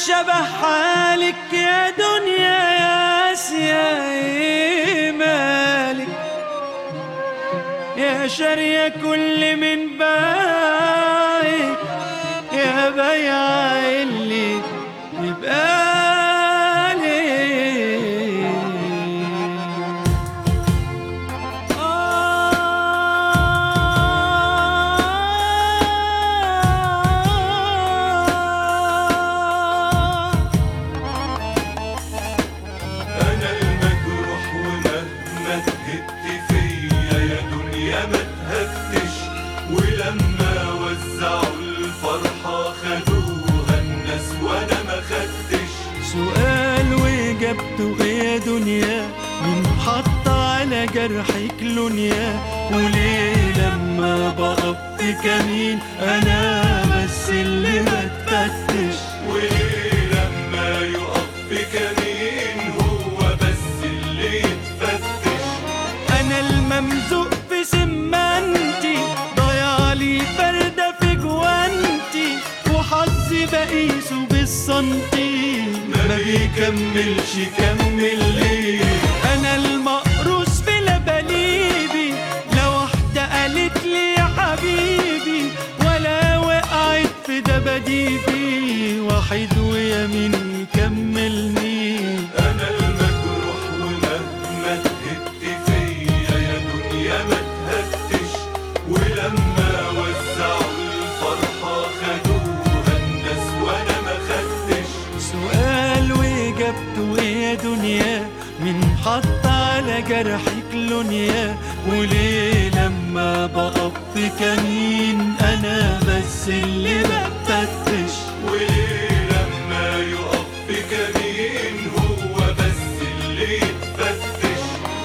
شبه حالك يا دنيا يا آسيا، إيه مالك يا شارية كل من بايك، يا بيع اللي يبقى ولما وزعوا الفرحة خدوها الناس وانا ما خدتش. سؤال وإجابته إيه يا دنيا؟ مين حط على جرحك لونيا؟ وليه لما بقف في كمين أنا بس اللي بتفتش؟ وليه لما يقف في كمين هو بس اللي يتفتش؟ أنا الممزوق في سمانتي، ضيعلي فردة في جوانتي، وحظي بقيسه بالسنتي ما بيكملش كمل ليه. أنا المقروس في لبليبي، لا واحدة قالت لي يا حبيبي، ولا وقعت في دباديبي، وحيد ويمين يكملني. أنا المجروح ومهما تهت فيا يا دنيا ما تهتش، ولما وزعوا الفرحة خدوها الناس وأنا ما خدتش. سؤال وإجابته إيه يا دنيا؟ مين حط على جرحك لونيا؟ وليه لما بقف في كمين أنا بس اللي بفتش؟ وليه لما يقف في كمين هو بس اللي يتفتش؟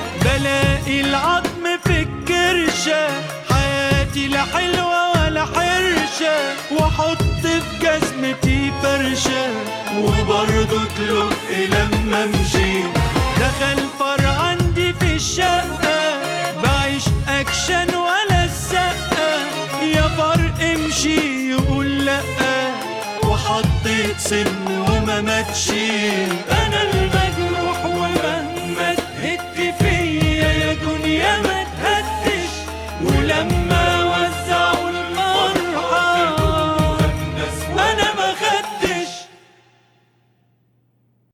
بلاقي العظم في الكرشة، حياتي لا حلوة ولا حرشة، واحط في جزمتي فرشة وبرضه تلق لما امشي. دخل فار عندي في الشقة، بعيش اكشن ولا السقة، يا فار امشي يقول لأ، وحطيت سم وما ماتشي. انا المجروح ومهما تهت في